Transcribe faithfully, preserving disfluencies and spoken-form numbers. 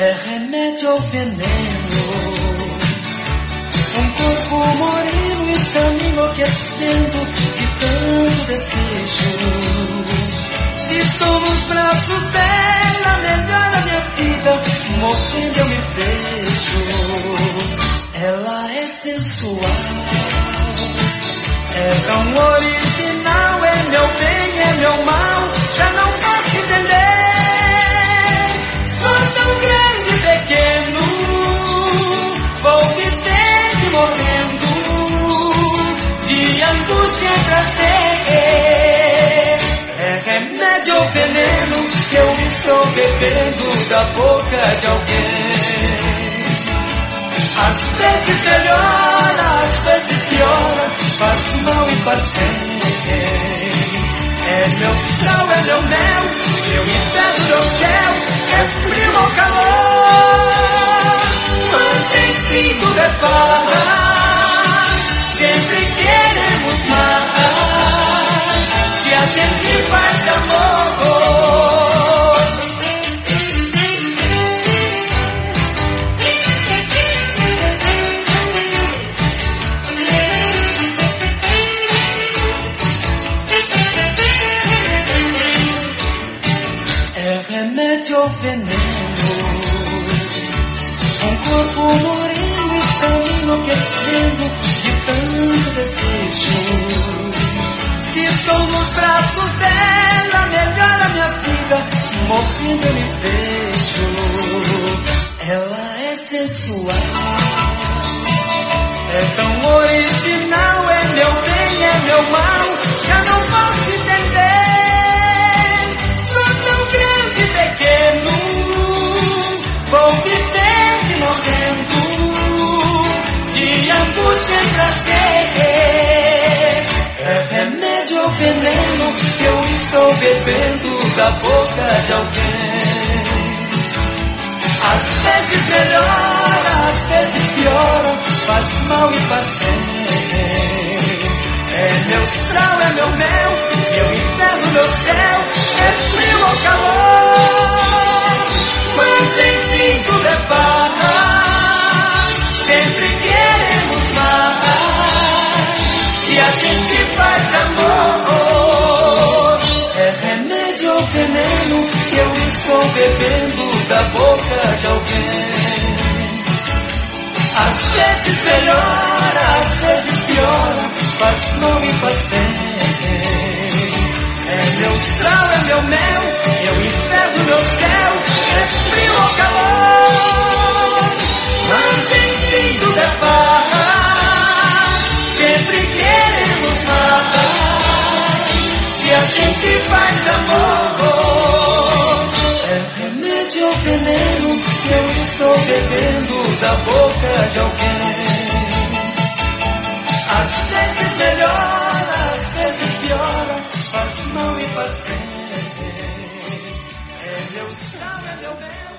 É remédio ao veneno. Um corpo moreno está me enlouquecendo de tanto desejo. Se estou nos braços dela, melhor a minha vida, morrendo eu me vejo. Ela é sensual, é tão original, é meu bem, é meu mal, já não posso entender. Sou tão grande e pequeno, vou vivendo e morrendo, de angústia e prazer. É remédio ou veneno que eu estou bebendo da boca de alguém. Às vezes melhora, às vezes piora, faz mal e faz bem. É meu sal, é meu mel, meu inferno, meu céu, é frio ou calor. Mas enfim tudo é paz, sempre queremos mais, se a gente faz amor. Remédio ou veneno. Um corpo moreno está me enlouquecendo de tanto desejo. Se estou nos braços dela, melhora a minha vida, morrendo eu me vejo. Ela é sensual, é tão original, é meu bem, é meu mal, já não posso entender. Grande e pequeno, vou vivendo e morrendo, de angústia e prazer. É remédio ou veneno que eu estou bebendo da boca de alguém. Às vezes melhora, às vezes piora, faz mal e faz bem. É meu sal, é meu mel, meu inferno, meu céu, é frio ou calor. Mas enfim tudo é paz, sempre queremos mais, se a gente faz amor. É remédio ou veneno que eu estou bebendo da boca de alguém. Às vezes melhora, às vezes piora, faz mal e faz bem. É meu sal, é meu mel, meu inferno, meu céu, é frio ou calor. Mas enfim tudo é paz, sempre queremos mais, se a gente faz amor. É remédio ou veneno que eu estou bebendo da boca de alguém. Às vezes melhora, às vezes piora, faz mal e faz bem. É meu sal, é meu mel.